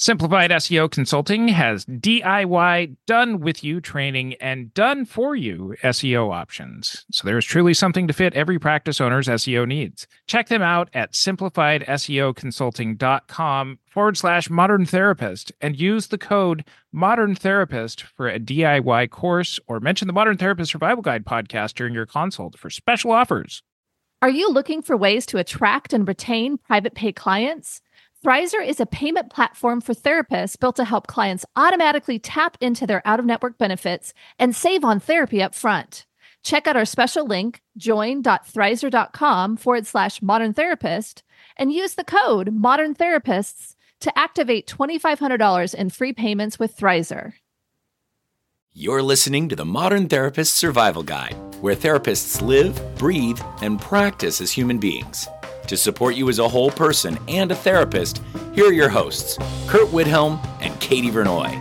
Simplified SEO Consulting has DIY done with you training and done for you SEO options. So there is truly something to fit every practice owner's SEO needs. Check them out at simplifiedseoconsulting.com/modern therapist and use the code modern therapist for a DIY course, or mention the Modern Therapist Survival Guide podcast during your consult for special offers. Are you looking for ways to attract and retain private pay clients? Thrizer is a payment platform for therapists built to help clients automatically tap into their out-of-network benefits and save on therapy up front. Check out our special link, join.thrizer.com/modern therapist, and use the code modern therapists to activate $2,500 in free payments with Thrizer. You're listening to the Modern Therapist Survival Guide, where therapists live, breathe, and practice as human beings. To support you as a whole person and a therapist, here are your hosts, Kurt Widhelm and Katie Vernoy.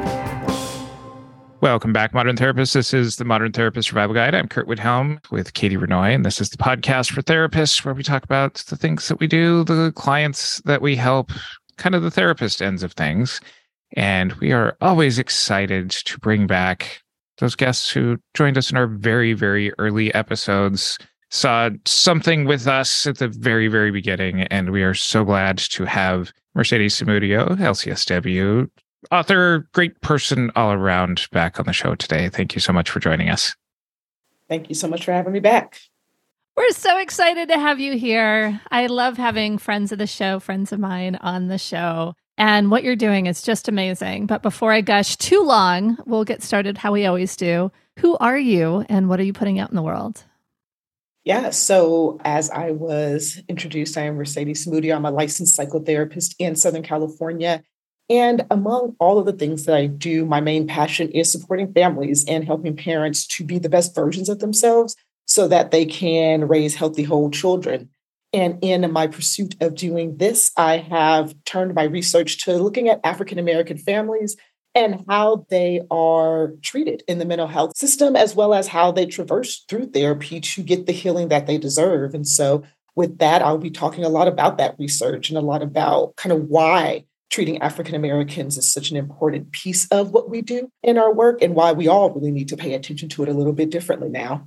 Welcome back, Modern Therapists. This is the Modern Therapist Survival Guide. I'm Kurt Widhelm with Katie Vernoy, and this is the podcast for therapists where we talk about the things that we do, the clients that we help, kind of the therapist ends of things. And we are always excited to bring back those guests who joined us in our very, very early episodes, saw something with us at the very, very beginning. And we are so glad to have Mercedes Samudio, LCSW, author, great person all around, back on the show today. Thank you so much for joining us. Thank you so much for having me back. We're so excited to have you here. I love having friends of the show, friends of mine on the show. And what you're doing is just amazing. But before I gush too long, we'll get started how we always do. Who are you and what are you putting out in the world? Yeah, so as I was introduced, I am Mercedes Samudio. I'm a licensed psychotherapist in Southern California. And among all of the things that I do, my main passion is supporting families and helping parents to be the best versions of themselves so that they can raise healthy, whole children. And in my pursuit of doing this, I have turned my research to looking at African-American families and how they are treated in the mental health system, as well as how they traverse through therapy to get the healing that they deserve. And so with that, I'll be talking a lot about that research and a lot about kind of why treating African-Americans is such an important piece of what we do in our work and why we all really need to pay attention to it a little bit differently now.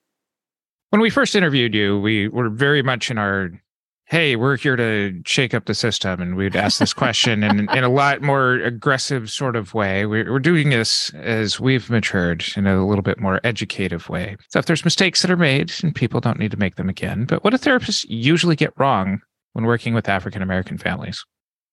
When we first interviewed you, we were very much in our, hey, we're here to shake up the system. And we'd ask this question in a lot more aggressive sort of way. We're doing this as we've matured in a little bit more educative way. So if there's mistakes that are made, and people don't need to make them again, but what do therapists usually get wrong when working with African-American families?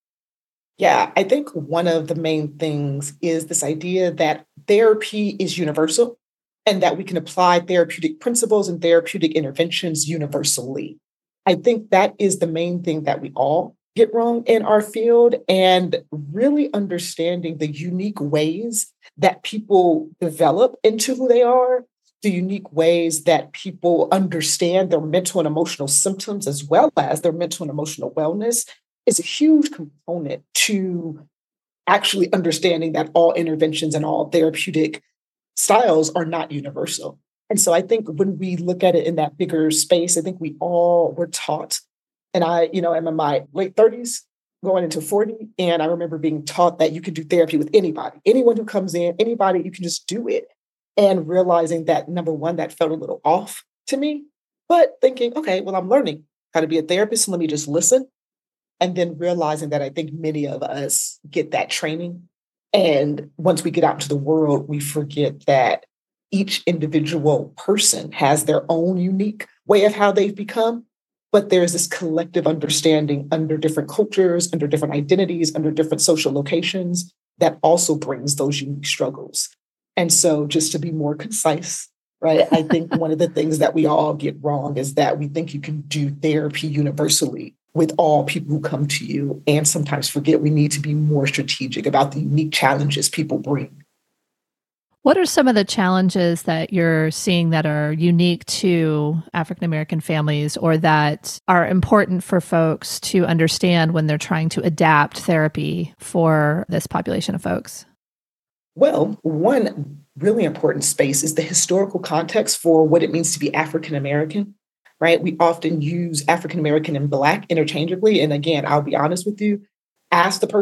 Yeah, I think one of the main things is this idea that therapy is universal and that we can apply therapeutic principles and therapeutic interventions universally. I think that is the main thing that we all get wrong in our field, and really understanding the unique ways that people develop into who they are, the unique ways that people understand their mental and emotional symptoms, as well as their mental and emotional wellness, is a huge component to actually understanding that all interventions and all therapeutic styles are not universal. And so I think when we look at it in that bigger space, I think we all were taught, and I, am in my late 30s, going into 40, and I remember being taught that you can do therapy with anybody, anyone who comes in, anybody, you can just do it. And realizing that, number one, that felt a little off to me, but thinking, okay, well, I'm learning how to be a therapist, and let me just listen. And then realizing that I think many of us get that training. And once we get out into the world, we forget that each individual person has their own unique way of how they've become. But there's this collective understanding under different cultures, under different identities, under different social locations that also brings those unique struggles. And so just to be more concise, right, I think one of the things that we all get wrong is that we think you can do therapy universally with all people who come to you, and sometimes forget we need to be more strategic about the unique challenges people bring. What are some of the challenges that you're seeing that are unique to African-American families, or that are important for folks to understand when they're trying to adapt therapy for this population of folks? Well, one really important space is the historical context for what it means to be African-American. Right? We often use African-American and Black interchangeably. And again, I'll be honest with you, ask the person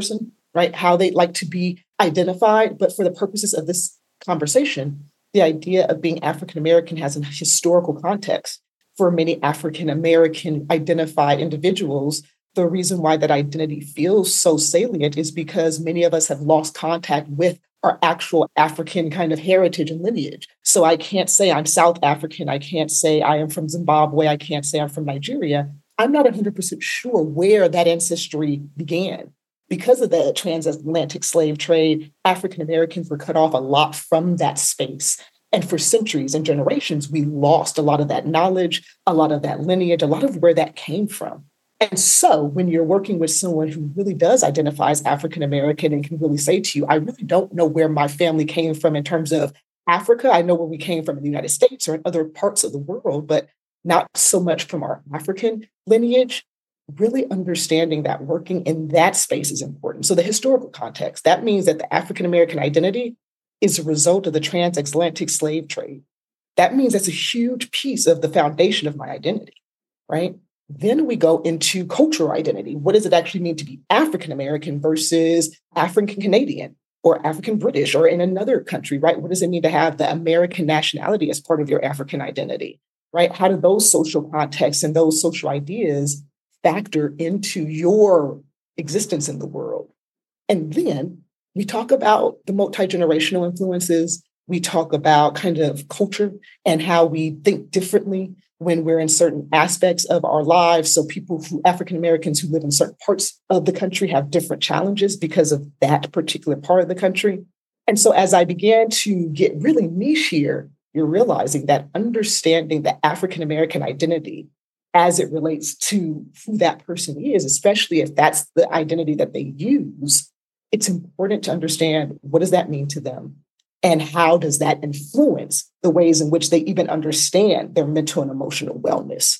right? How they like to be identified. But for the purposes of this conversation, the idea of being African American has a historical context. For many African American identified individuals, the reason why that identity feels so salient is because many of us have lost contact with our actual African kind of heritage and lineage. So I can't say I'm South African. I can't say I am from Zimbabwe. I can't say I'm from Nigeria. I'm not 100% sure where that ancestry began. Because of the transatlantic slave trade, African Americans were cut off a lot from that space. And for centuries and generations, we lost a lot of that knowledge, a lot of that lineage, a lot of where that came from. And so when you're working with someone who really does identify as African American and can really say to you, I really don't know where my family came from in terms of Africa. I know where we came from in the United States or in other parts of the world, but not so much from our African lineage. Really understanding that working in that space is important. So the historical context, that means that the African American identity is a result of the transatlantic slave trade. That means that's a huge piece of the foundation of my identity, right? Then we go into cultural identity. What does it actually mean to be African American versus African Canadian or African British or in another country, right? What does it mean to have the American nationality as part of your African identity, right? How do those social contexts and those social ideas factor into your existence in the world? And then we talk about the multi-generational influences. We talk about kind of culture and how we think differently when we're in certain aspects of our lives. So people who, African Americans who live in certain parts of the country have different challenges because of that particular part of the country. And so as I began to get really niche here, you're realizing that understanding the African American identity as it relates to who that person is, especially if that's the identity that they use, it's important to understand what does that mean to them and how does that influence the ways in which they even understand their mental and emotional wellness.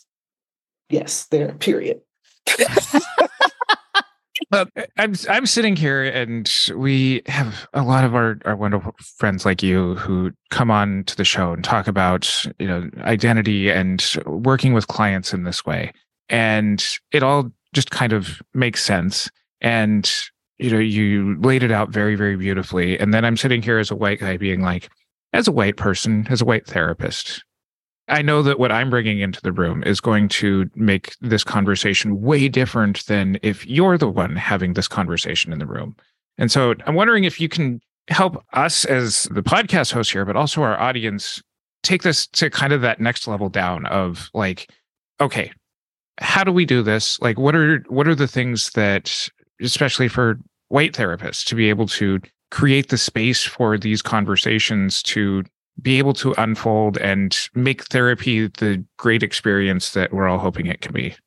Yes, there, period. Well, I'm sitting here, and we have a lot of our wonderful friends like you who come on to the show and talk about, identity and working with clients in this way, and it all just kind of makes sense. And you laid it out very, very beautifully. And then I'm sitting here as a white guy, being like, as a white person, as a white therapist, I know that what I'm bringing into the room is going to make this conversation way different than if you're the one having this conversation in the room. And so I'm wondering if you can help us as the podcast host here, but also our audience, take this to kind of that next level down of like, okay, how do we do this? Like, what are the things that, especially for white therapists, to be able to create the space for these conversations to be able to unfold and make therapy the great experience that we're all hoping it can be?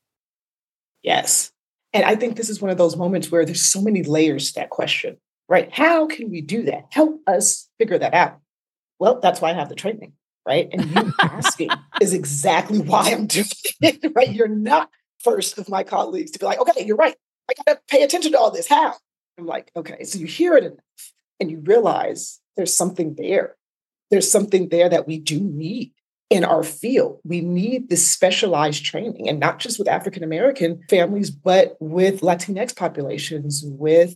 Yes. And I think this is one of those moments where there's so many layers to that question, right? How can we do that? Help us figure that out. Well, that's why I have the training, right? And you asking is exactly why I'm doing it, right? You're not first of my colleagues to be like, okay, you're right. I got to pay attention to all this. How? I'm like, okay, so you hear it enough and you realize there's something there. There's something there that we do need in our field. We need this specialized training, and not just with African-American families, but with Latinx populations, with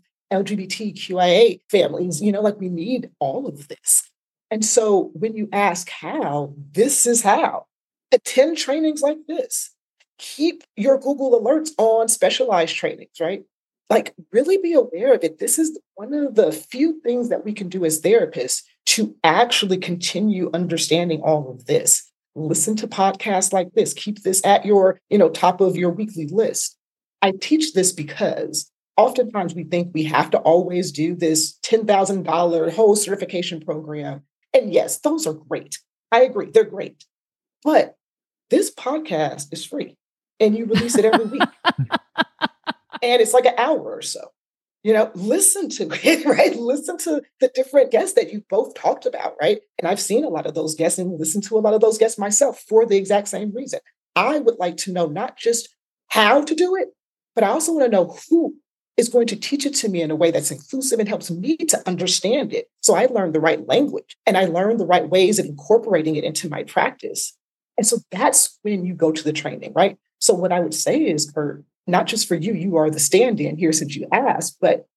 LGBTQIA families, we need all of this. And so when you ask how, this is how. Attend trainings like this. Keep your Google alerts on specialized trainings, right? Like, really be aware of it. This is one of the few things that we can do as therapists to actually continue understanding all of this. Listen to podcasts like this. Keep this at your, top of your weekly list. I teach this because oftentimes we think we have to always do this $10,000 whole certification program. And yes, those are great. I agree. They're great. But this podcast is free and you release it every week. And it's like an hour or so. Listen to it, right? Listen to the different guests that you both talked about, right? And I've seen a lot of those guests and listened to a lot of those guests myself for the exact same reason. I would like to know not just how to do it, but I also want to know who is going to teach it to me in a way that's inclusive and helps me to understand it. So I learn the right language and I learn the right ways of incorporating it into my practice. And so that's when you go to the training, right? So what I would say is, Kurt, not just for you, you are the stand-in here since you asked, but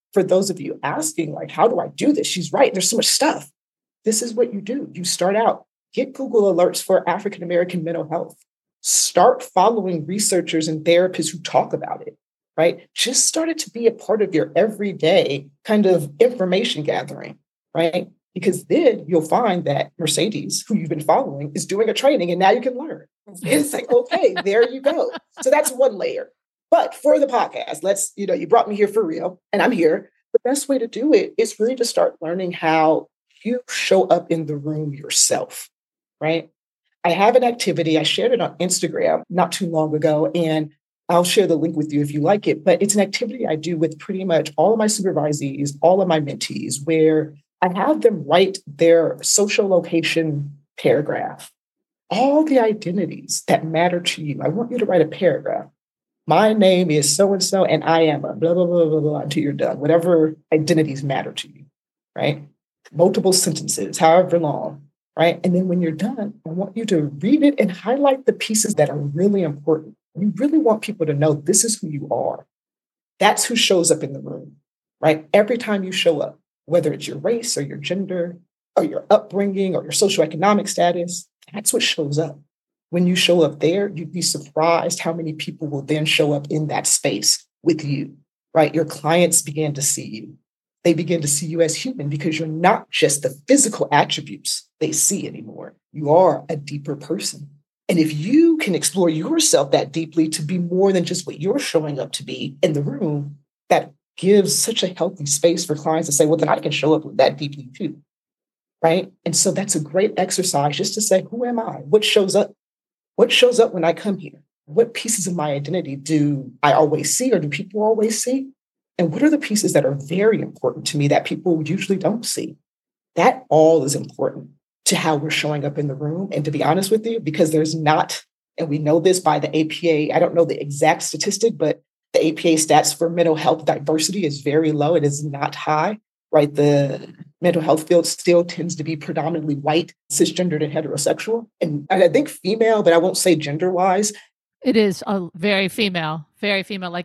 for those of you asking, like, how do I do this? She's right. There's so much stuff. This is what you do. You start out, get Google alerts for African-American mental health. Start following researchers and therapists who talk about it, right? Just start it to be a part of your everyday kind of information gathering, right? Because then you'll find that Mercedes, who you've been following, is doing a training and now you can learn. It's like, okay, there you go. So that's one layer. But for the podcast, you brought me here for real and I'm here. The best way to do it is really to start learning how you show up in the room yourself, right? I have an activity. I shared it on Instagram not too long ago, and I'll share the link with you if you like it. But it's an activity I do with pretty much all of my supervisees, all of my mentees, where I have them write their social location paragraph, all the identities that matter to you. I want you to write a paragraph. My name is so-and-so, and I am a blah, blah, blah, blah, blah, until you're done. Whatever identities matter to you, right? Multiple sentences, however long, right? And then when you're done, I want you to read it and highlight the pieces that are really important. You really want people to know this is who you are. That's who shows up in the room, right? Every time you show up, whether it's your race or your gender or your upbringing or your socioeconomic status, that's what shows up. When you show up there, you'd be surprised how many people will then show up in that space with you, right? Your clients begin to see you. They begin to see you as human because you're not just the physical attributes they see anymore. You are a deeper person. And if you can explore yourself that deeply to be more than just what you're showing up to be in the room, that gives such a healthy space for clients to say, well, then I can show up that deeply too, right? And so that's a great exercise just to say, who am I? What shows up? What shows up when I come here? What pieces of my identity do I always see or do people always see? And what are the pieces that are very important to me that people usually don't see? That all is important to how we're showing up in the room. And to be honest with you, because there's not, and we know this by the APA, I don't know the exact statistic, but the APA stats for mental health diversity is very low. It is not high, right? The mental health field still tends to be predominantly white, cisgendered, and heterosexual. And I think female, but I won't say gender-wise. It is very female, like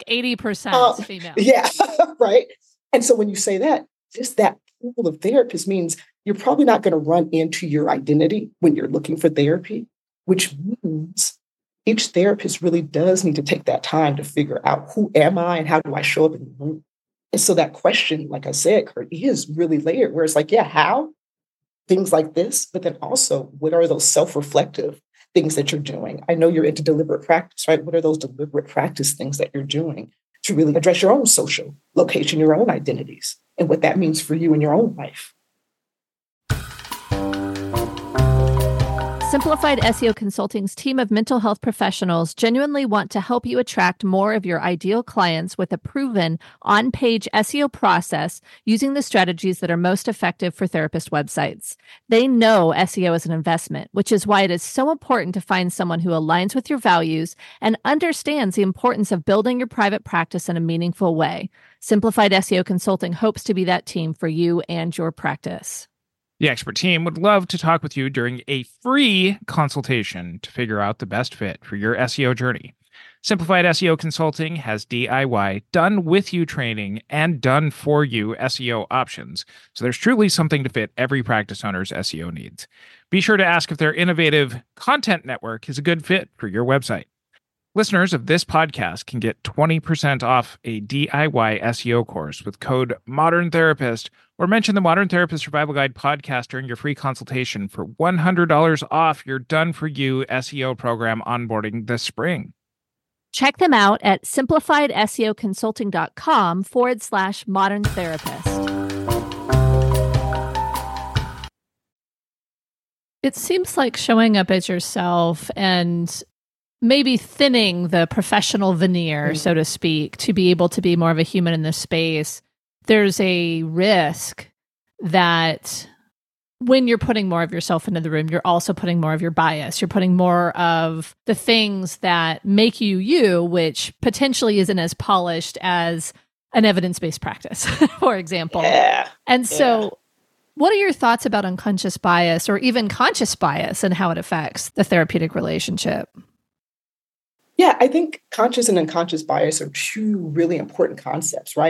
80% female. Yeah, right. And so when you say that, just that pool of therapists means you're probably not going to run into your identity when you're looking for therapy, which means each therapist really does need to take that time to figure out who am I and how do I show up in the room. And so that question, like I said, Kurt, is really layered, where it's like, yeah, how? Things like this, but then also, what are those self-reflective things that you're doing? I know you're into deliberate practice, right? What are those deliberate practice things that you're doing to really address your own social location, your own identities, and what that means for you in your own life? Simplified SEO Consulting's team of mental health professionals genuinely want to help you attract more of your ideal clients with a proven on-page SEO process using the strategies that are most effective for therapist websites. They know SEO is an investment, which is why it is so important to find someone who aligns with your values and understands the importance of building your private practice in a meaningful way. Simplified SEO Consulting hopes to be that team for you and your practice. The expert team would love to talk with you during a free consultation to figure out the best fit for your SEO journey. Simplified SEO Consulting has DIY, done with you training, and done for you SEO options. So there's truly something to fit every practice owner's SEO needs. Be sure to ask if their innovative content network is a good fit for your website. Listeners of this podcast can get 20% off a DIY SEO course with code Modern Therapist, or mention the Modern Therapist Survival Guide podcast during your free consultation for $100 off your done-for-you SEO program onboarding this spring. Check them out at simplifiedseoconsulting.com/modern therapist. It seems like showing up as yourself and maybe thinning the professional veneer, so to speak, to be able to be more of a human in this space. There's a risk that when you're putting more of yourself into the room, you're also putting more of your bias. You're putting more of the things that make you you, which potentially isn't as polished as an evidence-based practice, for example. Yeah. And so what are your thoughts about unconscious bias or even conscious bias and how it affects the therapeutic relationship? Yeah, I think conscious and unconscious bias are two really important concepts, right?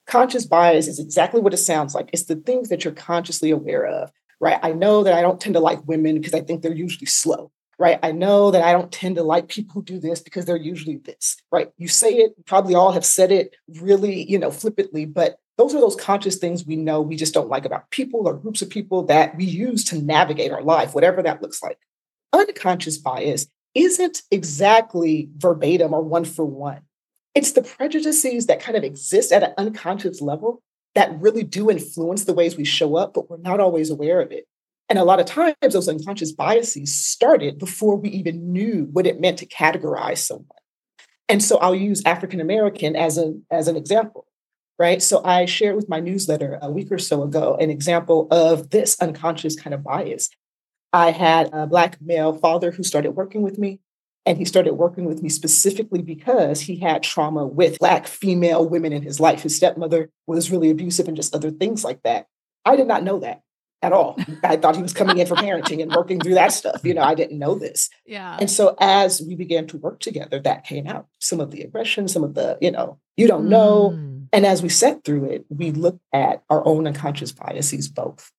Conscious bias is exactly what it sounds like. It's the things that you're consciously aware of, right? I know that I don't tend to like women because I think they're usually slow, right? I know that I don't tend to like people who do this because they're usually this, right? You say it, probably all have said it really, flippantly, but those are those conscious things we know we just don't like about people or groups of people that we use to navigate our life, whatever that looks like. Unconscious bias isn't exactly verbatim or one for one. It's the prejudices that kind of exist at an unconscious level that really do influence the ways we show up, but we're not always aware of it. And a lot of times those unconscious biases started before we even knew what it meant to categorize someone. And so I'll use African American as an example, right? So I shared with my newsletter a week or so ago an example of this unconscious kind of bias. I had a Black male father who started working with me. And he started working with me specifically because he had trauma with Black female women in his life. His stepmother was really abusive and just other things like that. I did not know that at all. I thought he was coming in for parenting and working through that stuff. I didn't know this. Yeah. And so as we began to work together, that came out. Some of the aggression, some of the, you don't know. And as we sat through it, we looked at our own unconscious biases, both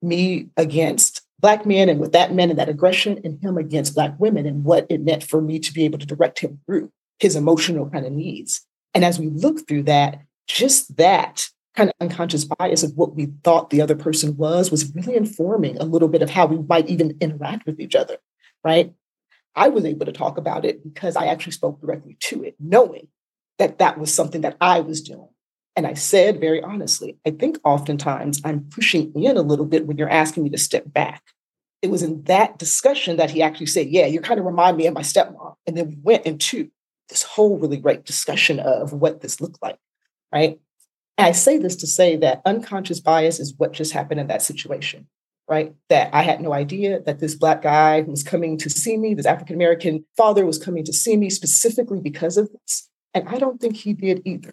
me against Black men and what that meant and that aggression, and him against Black women and what it meant for me to be able to direct him through his emotional kind of needs. And as we look through that, just that kind of unconscious bias of what we thought the other person was really informing a little bit of how we might even interact with each other, right? I was able to talk about it because I actually spoke directly to it, knowing that that was something that I was doing. And I said very honestly, I think oftentimes I'm pushing in a little bit when you're asking me to step back. It was in that discussion that he actually said, yeah, you kind of remind me of my stepmom. And then we went into this whole really great discussion of what this looked like, right? And I say this to say that unconscious bias is what just happened in that situation, right? That I had no idea that this Black guy who was coming to see me, this African-American father was coming to see me specifically because of this. And I don't think he did either.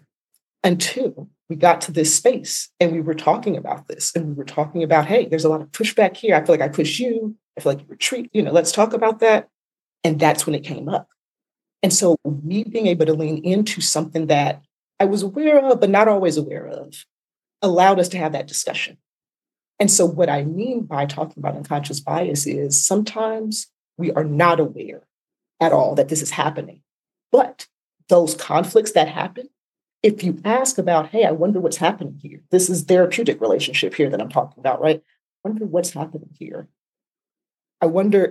Until we got to this space and we were talking about this and we were talking about, hey, there's a lot of pushback here. I feel like I push you. I feel like you retreat. Let's talk about that. And that's when it came up. And so me being able to lean into something that I was aware of, but not always aware of, allowed us to have that discussion. And so what I mean by talking about unconscious bias is sometimes we are not aware at all that this is happening. But those conflicts that happen, if you ask about, hey, I wonder what's happening here. This is therapeutic relationship here that I'm talking about, right? I wonder what's happening here. I wonder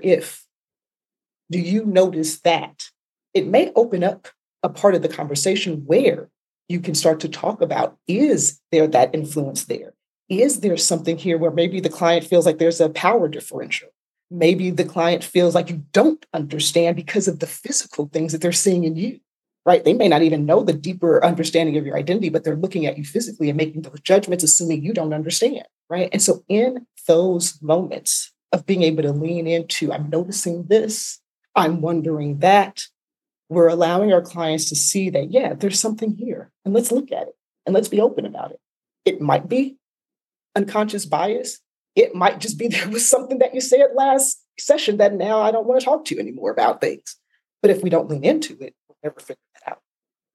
do you notice that? It may open up a part of the conversation where you can start to talk about, is there that influence there? Is there something here where maybe the client feels like there's a power differential? Maybe the client feels like you don't understand because of the physical things that they're seeing in you. Right? They may not even know the deeper understanding of your identity, but they're looking at you physically and making those judgments, assuming you don't understand. Right? And so in those moments of being able to lean into, I'm noticing this, I'm wondering that, we're allowing our clients to see that, yeah, there's something here and let's look at it and let's be open about it. It might be unconscious bias. It might just be there was something that you said last session that now I don't want to talk to you anymore about things. But if we don't lean into it, we'll never figure that out.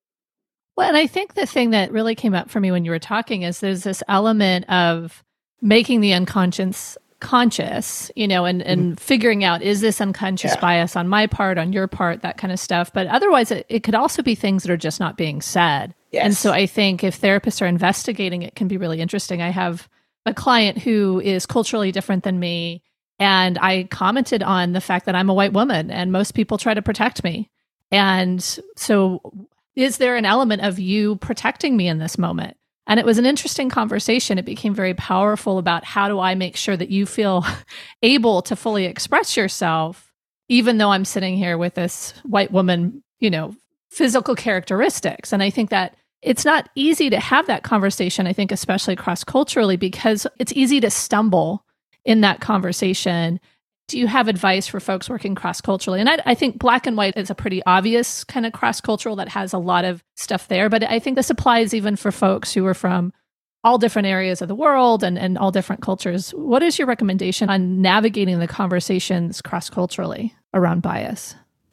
Well, and I think the thing that really came up for me when you were talking is there's this element of making the unconscious conscious, and figuring out, is this unconscious bias on my part, on your part, that kind of stuff. But otherwise, it could also be things that are just not being said. Yes. And so I think if therapists are investigating, it can be really interesting. I have a client who is culturally different than me, and I commented on the fact that I'm a white woman and most people try to protect me. And so is there an element of you protecting me in this moment? And it was an interesting conversation. It became very powerful about how do I make sure that you feel able to fully express yourself, even though I'm sitting here with this white woman, physical characteristics. And I think that it's not easy to have that conversation, I think, especially cross-culturally, because it's easy to stumble in that conversation. Do you have advice for folks working cross-culturally? And I think Black and white is a pretty obvious kind of cross-cultural that has a lot of stuff there. But I think this applies even for folks who are from all different areas of the world and all different cultures. What is your recommendation on navigating the conversations cross-culturally around bias?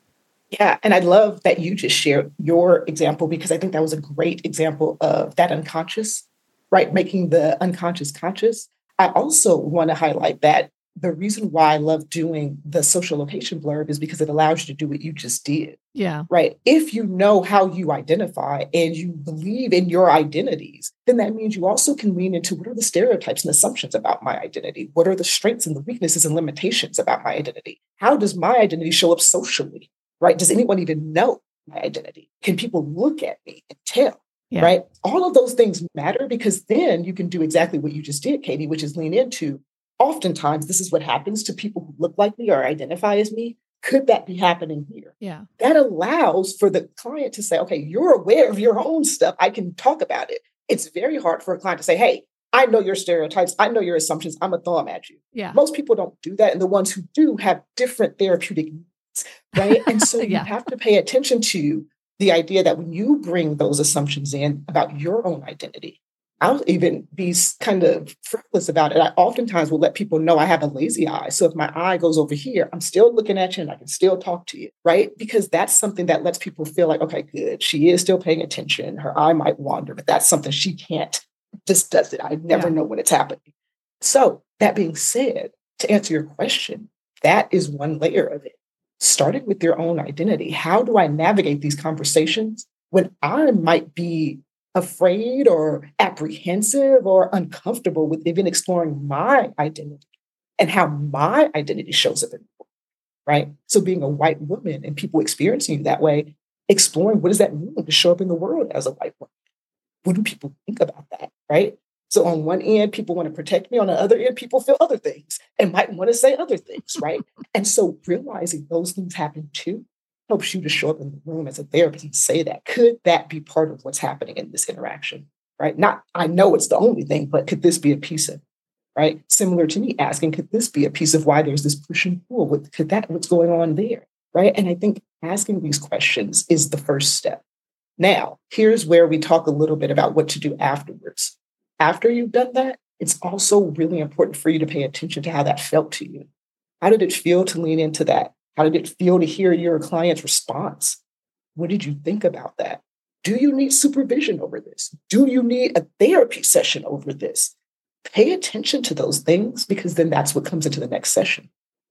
Yeah. And I love that you just shared your example because I think that was a great example of that unconscious, right? Making the unconscious conscious. I also want to highlight that the reason why I love doing the social location blurb is because it allows you to do what you just did. Yeah. Right. If you know how you identify and you believe in your identities, then that means you also can lean into what are the stereotypes and assumptions about my identity? What are the strengths and the weaknesses and limitations about my identity? How does my identity show up socially? Right? Does anyone even know my identity? Can people look at me and tell? Yeah. Right? All of those things matter because then you can do exactly what you just did, Katie, which is lean into. Oftentimes, this is what happens to people who look like me or identify as me. Could that be happening here? Yeah. That allows for the client to say, okay, you're aware of your own stuff. I can talk about it. It's very hard for a client to say, hey, I know your stereotypes. I know your assumptions. I'm going to throw them at you. Yeah. Most people don't do that. And the ones who do have different therapeutic needs, right? And so Yeah. you have to pay attention to the idea that when you bring those assumptions in about your own identity, I'll even be kind of frivolous about it. I oftentimes will let people know I have a lazy eye. So if my eye goes over here, I'm still looking at you and I can still talk to you, right? Because that's something that lets people feel like, okay, good. She is still paying attention. Her eye might wander, but that's something she can't, just does it. I never know when it's happening. So that being said, to answer your question, that is one layer of it. Starting with your own identity. How do I navigate these conversations when I might be afraid or apprehensive or uncomfortable with even exploring my identity and how my identity shows up in the world, right? So being a white woman and people experiencing you that way, exploring what does that mean to show up in the world as a white woman? What do people think about that, right? So on one end, people want to protect me. On the other end, people feel other things and might want to say other things, right? And so realizing those things happen too helps you to show up in the room as a therapist and say that. Could that be part of what's happening in this interaction, right? Not, I know it's the only thing, but could this be a piece of it, right? Similar to me asking, could this be a piece of why there's this push and pull? What's going on there, right? And I think asking these questions is the first step. Now, here's where we talk a little bit about what to do afterwards. After you've done that, it's also really important for you to pay attention to how that felt to you. How did it feel to lean into that? How did it feel to hear your client's response? What did you think about that? Do you need supervision over this? Do you need a therapy session over this? Pay attention to those things because then that's what comes into the next session.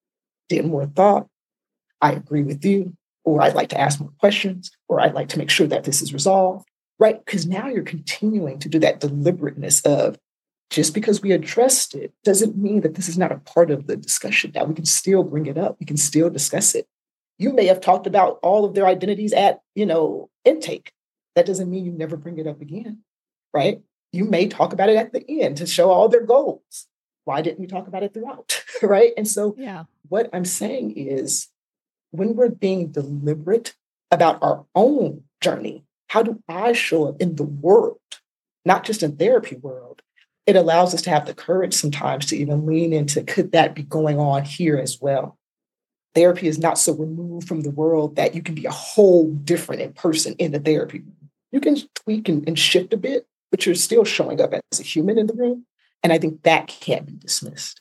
Did more thought? I agree with you, or I'd like to ask more questions, or I'd like to make sure that this is resolved. Right? Because now you're continuing to do that deliberateness of just because we addressed it doesn't mean that this is not a part of the discussion. Now we can still bring it up. We can still discuss it. You may have talked about all of their identities at, intake. That doesn't mean you never bring it up again, right? You may talk about it at the end to show all their goals. Why didn't we talk about it throughout, right? And so what I'm saying is when we're being deliberate about our own journey, how do I show up in the world, not just in therapy world? It allows us to have the courage sometimes to even lean into, could that be going on here as well? Therapy is not so removed from the world that you can be a whole different person in the therapy room. You can tweak and shift a bit, but you're still showing up as a human in the room. And I think that can't be dismissed.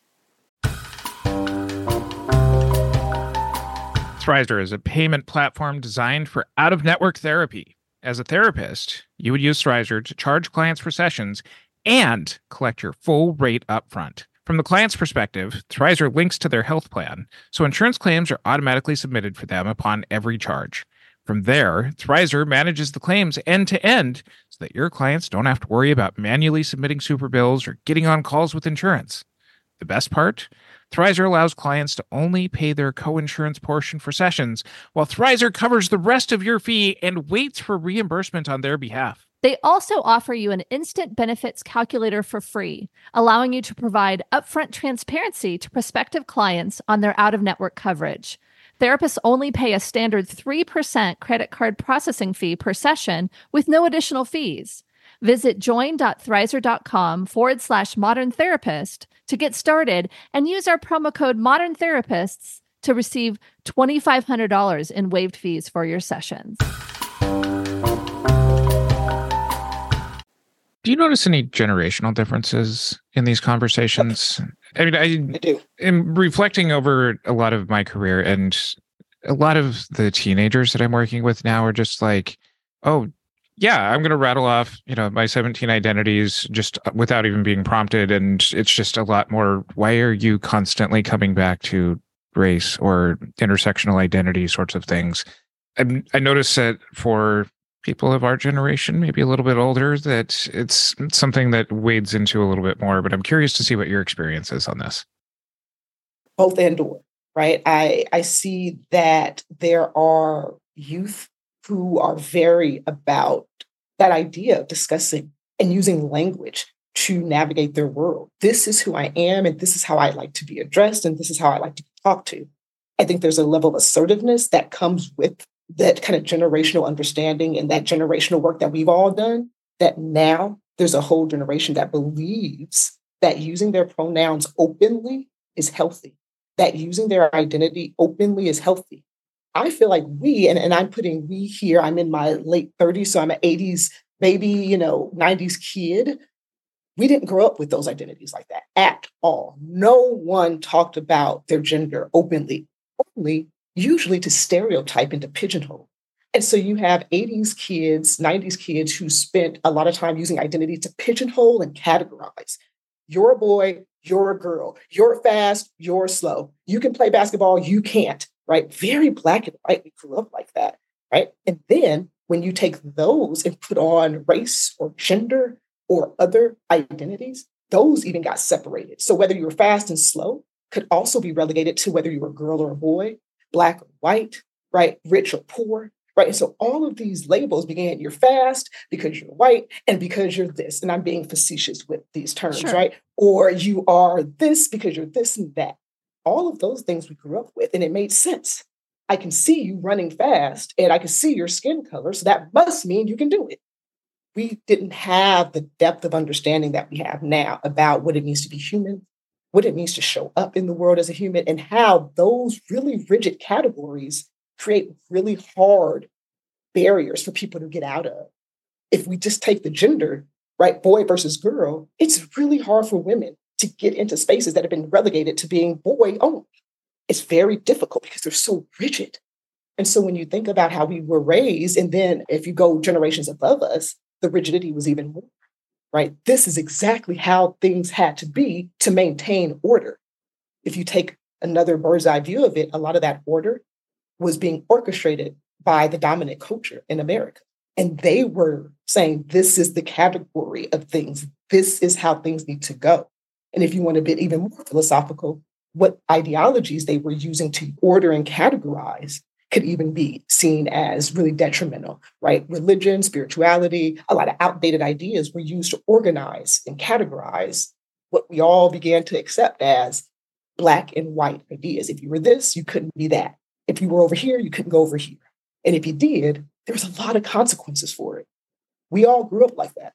Thrizer is a payment platform designed for out-of-network therapy. As a therapist, you would use Thrizer to charge clients for sessions and collect your full rate upfront. From the client's perspective, Thrizer links to their health plan, so insurance claims are automatically submitted for them upon every charge. From there, Thrizer manages the claims end-to-end so that your clients don't have to worry about manually submitting super bills or getting on calls with insurance. The best part? Thrizer allows clients to only pay their co-insurance portion for sessions, while Thrizer covers the rest of your fee and waits for reimbursement on their behalf. They also offer you an instant benefits calculator for free, allowing you to provide upfront transparency to prospective clients on their out-of-network coverage. Therapists only pay a standard 3% credit card processing fee per session with no additional fees. Visit join.thrizer.com/modern therapist to get started and use our promo code Modern Therapists to receive $2,500 in waived fees for your sessions. Do you notice any generational differences in these conversations? I mean, I do. am reflecting over a lot of my career, and a lot of the teenagers that I'm working with now are just like, oh, yeah, I'm going to rattle off, my 17 identities just without even being prompted. And it's just a lot more, why are you constantly coming back to race or intersectional identity sorts of things? I noticed that for people of our generation, maybe a little bit older, that it's something that wades into a little bit more, but I'm curious to see what your experience is on this. Both and or, right? I see that there are youth who are very about that idea of discussing and using language to navigate their world. This is who I am, and this is how I like to be addressed, and this is how I like to be talked to. I think there's a level of assertiveness that comes with that kind of generational understanding and that generational work that we've all done, that now there's a whole generation that believes that using their pronouns openly is healthy, that using their identity openly is healthy. I feel like we, and I'm putting we here, I'm in my late 30s, so I'm an 80s baby, 90s kid. We didn't grow up with those identities like that at all. No one talked about their gender openly, only usually to stereotype and to pigeonhole. And so you have 80s kids, 90s kids who spent a lot of time using identity to pigeonhole and categorize. You're a boy, you're a girl, you're fast, you're slow. You can play basketball, you can't, right? Very black and white. We grew up like that, right? And then when you take those and put on race or gender or other identities, those even got separated. So whether you were fast and slow could also be relegated to whether you were a girl or a boy, black or white, right? Rich or poor, right? And so all of these labels began, you're fast because you're white and because you're this. And I'm being facetious with these terms, Sure. right? Or you are this because you're this and that. All of those things we grew up with, and it made sense. I can see you running fast and I can see your skin color. So that must mean you can do it. We didn't have the depth of understanding that we have now about what it means to be human, what it means to show up in the world as a human, and how those really rigid categories create really hard barriers for people to get out of. If we just take the gender, right, boy versus girl, it's really hard for women to get into spaces that have been relegated to being boy only. It's very difficult because they're so rigid. And so when you think about how we were raised, and then if you go generations above us, the rigidity was even more, right? This is exactly how things had to be to maintain order. If you take another bird's eye view of it, a lot of that order was being orchestrated by the dominant culture in America. And they were saying, this is the category of things. This is how things need to go. And if you want to be even more philosophical, what ideologies they were using to order and categorize could even be seen as really detrimental, right? Religion, spirituality, a lot of outdated ideas were used to organize and categorize what we all began to accept as Black and white ideas. If you were this, you couldn't be that. If you were over here, you couldn't go over here. And if you did, there was a lot of consequences for it. We all grew up like that.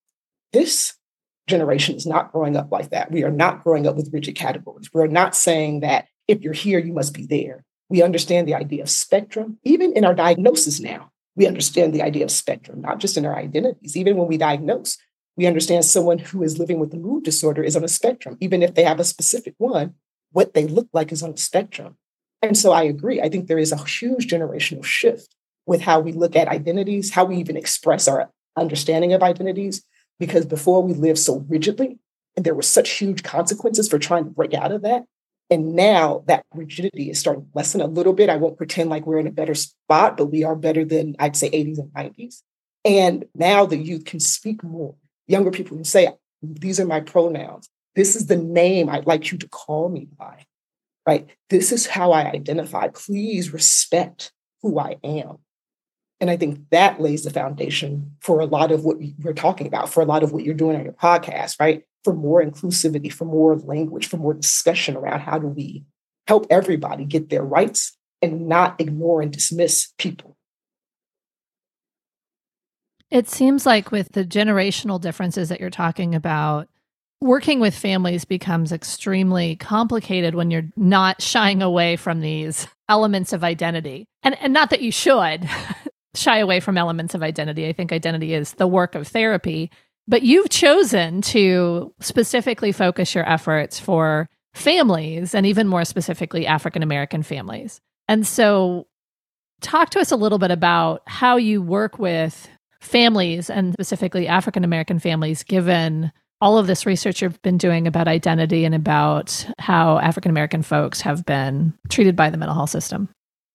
This generation is not growing up like that. We are not growing up with rigid categories. We're not saying that if you're here, you must be there. We understand the idea of spectrum. Even in our diagnosis now, we understand the idea of spectrum, not just in our identities. Even when we diagnose, we understand someone who is living with a mood disorder is on a spectrum. Even if they have a specific one, what they look like is on a spectrum. And so I agree. I think there is a huge generational shift with how we look at identities, how we even express our understanding of identities, because before we lived so rigidly, and there were such huge consequences for trying to break out of that. And now that rigidity is starting to lessen a little bit. I won't pretend like we're in a better spot, but we are better than, I'd say, 80s and 90s. And now the youth can speak more. Younger people can say, these are my pronouns. This is the name I'd like you to call me by, right? This is how I identify. Please respect who I am. And I think that lays the foundation for a lot of what we're talking about, for a lot of what you're doing on your podcast, right? For more inclusivity, for more language, for more discussion around how do we help everybody get their rights and not ignore and dismiss people. It seems like with the generational differences that you're talking about, working with families becomes extremely complicated when you're not shying away from these elements of identity. And not that you should shy away from elements of identity. I think identity is the work of therapy. But you've chosen to specifically focus your efforts for families, and even more specifically, African-American families. And so talk to us a little bit about how you work with families and specifically African American families, given all of this research you've been doing about identity and about how African American folks have been treated by the mental health system.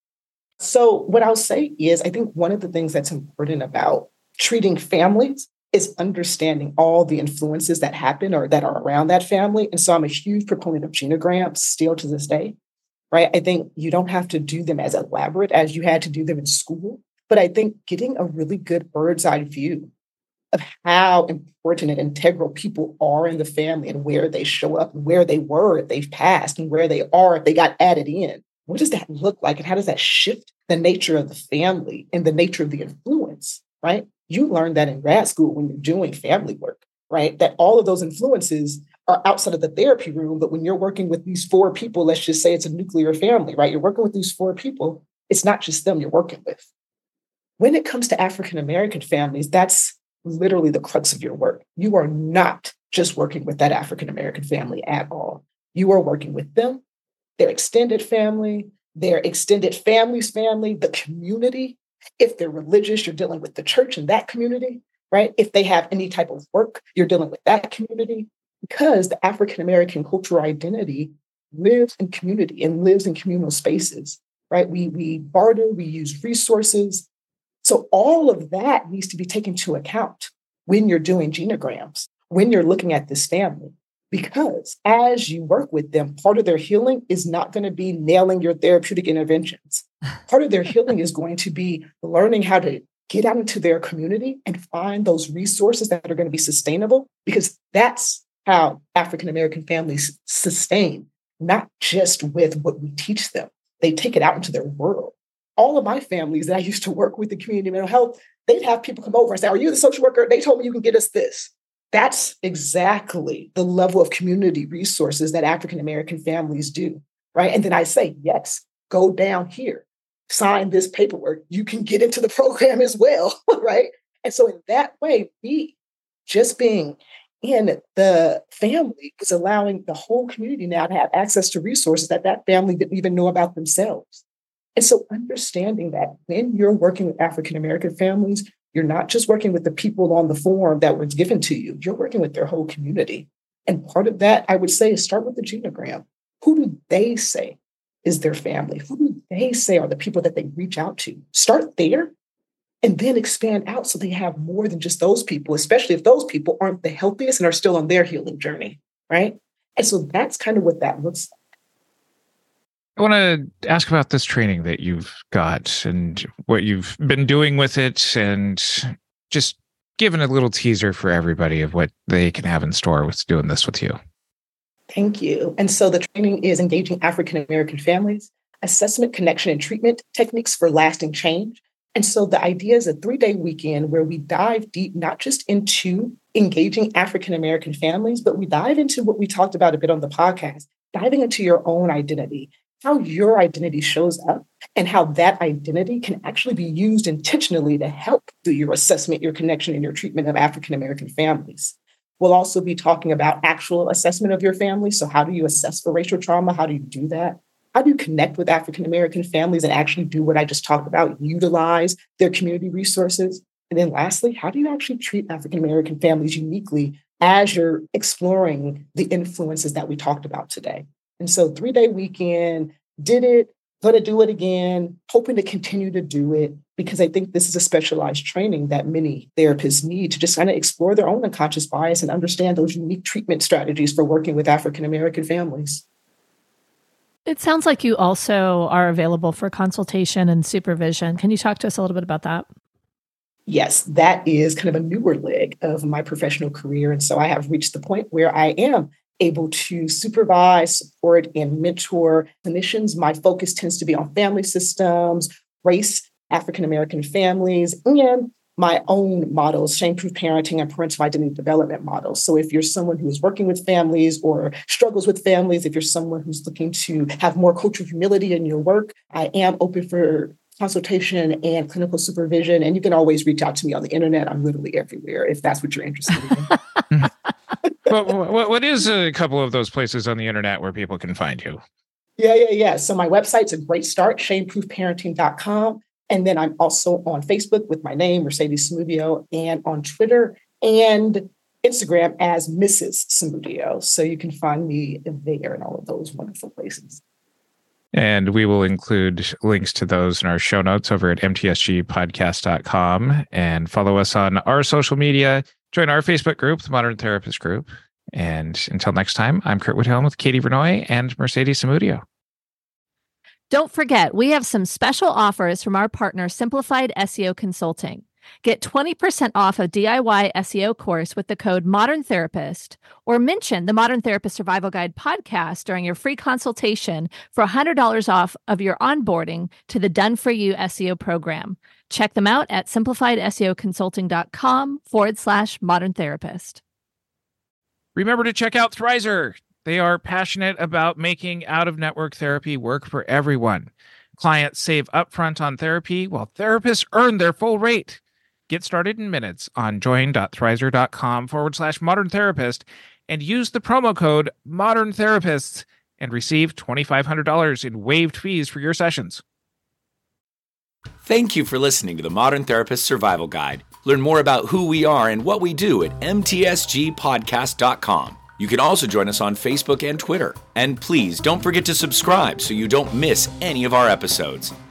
So what I'll say is, I think one of the things that's important about treating families is understanding all the influences that happen or that are around that family. And so I'm a huge proponent of genograms still to this day, right? I think you don't have to do them as elaborate as you had to do them in school, but I think getting a really good bird's eye view of how important and integral people are in the family and where they show up and where they were if they've passed and where they are if they got added in. What does that look like? And how does that shift the nature of the family and the nature of the influence, right? You learn that in grad school when you're doing family work, right? That all of those influences are outside of the therapy room. But when you're working with these 4 people, let's just say it's a nuclear family, right? You're working with these 4 people. It's not just them you're working with. When it comes to African American families, that's literally the crux of your work. You are not just working with that African American family at all. You are working with them, their extended family, their extended family's family, the community. If they're religious, you're dealing with the church and that community, right? If they have any type of work, you're dealing with that community, because the African American cultural identity lives in community and lives in communal spaces, right? We barter, we use resources. So all of that needs to be taken into account when you're doing genograms, when you're looking at this family, because as you work with them, part of their healing is not going to be nailing your therapeutic interventions. Part of their healing is going to be learning how to get out into their community and find those resources that are going to be sustainable, because that's how African American families sustain, not just with what we teach them. They take it out into their world. All of my families that I used to work with in community mental health, they'd have people come over and say, "Are you the social worker? They told me you can get us this." That's exactly the level of community resources that African American families do, right? And then I say, yes, go down here, sign this paperwork. You can get into the program as well, right? And so in that way, me just being in the family is allowing the whole community now to have access to resources that that family didn't even know about themselves. And so understanding that when you're working with African American families, you're not just working with the people on the form that was given to you, you're working with their whole community. And part of that, I would say, is start with the genogram. Who do they say is their family? Who do they say are the people that they reach out to? Start there and then expand out so they have more than just those people, especially if those people aren't the healthiest and are still on their healing journey, right? And so that's kind of what that looks like. I want to ask about this training that you've got and what you've been doing with it, and just giving a little teaser for everybody of what they can have in store with doing this with you. Thank you. And so the training is Engaging African American Families, Assessment, Connection, and Treatment Techniques for Lasting Change. And so the idea is a 3-day weekend where we dive deep, not just into engaging African American families, but we dive into what we talked about a bit on the podcast, diving into your own identity, how your identity shows up, and how that identity can actually be used intentionally to help do your assessment, your connection, and your treatment of African American families. We'll also be talking about actual assessment of your family. So how do you assess for racial trauma? How do you do that? How do you connect with African American families and actually do what I just talked about, utilize their community resources? And then lastly, how do you actually treat African American families uniquely as you're exploring the influences that we talked about today? And so 3-day weekend, did it, going to do it again, hoping to continue to do it, because I think this is a specialized training that many therapists need to just kind of explore their own unconscious bias and understand those unique treatment strategies for working with African American families. It sounds like you also are available for consultation and supervision. Can you talk to us a little bit about that? Yes, that is kind of a newer leg of my professional career. And so I have reached the point where I am able to supervise, support, and mentor clinicians. My focus tends to be on family systems, race, African American families, and my own models, shame-proof parenting and parental identity development models. So if you're someone who is working with families or struggles with families, if you're someone who's looking to have more cultural humility in your work, I am open for consultation and clinical supervision. And you can always reach out to me on the internet. I'm literally everywhere if that's what you're interested in. Well, what is a couple of those places on the internet where people can find you? Yeah. So my website's a great start, shameproofparenting.com. And then I'm also on Facebook with my name, Mercedes Samudio, and on Twitter and Instagram as Mrs. Samudio. So you can find me there and all of those wonderful places. And we will include links to those in our show notes over at mtsgpodcast.com, and follow us on our social media. Join our Facebook group, the Modern Therapist Group. And until next time, I'm Kurt Woodhelm with Katie Vernoy and Mercedes Samudio. Don't forget, we have some special offers from our partner, Simplified SEO Consulting. Get 20% off a DIY SEO course with the code Modern Therapist, or mention the Modern Therapist Survival Guide podcast during your free consultation for $100 off of your onboarding to the Done For You SEO program. Check them out at simplifiedseoconsulting.com/modern therapist. Remember to check out Thrizer. They are passionate about making out-of-network therapy work for everyone. Clients save upfront on therapy while therapists earn their full rate. Get started in minutes on join.thrizer.com/modern therapist and use the promo code Modern Therapists and receive $2,500 in waived fees for your sessions. Thank you for listening to the Modern Therapist Survival Guide. Learn more about who we are and what we do at mtsgpodcast.com. You can also join us on Facebook and Twitter. And please don't forget to subscribe so you don't miss any of our episodes.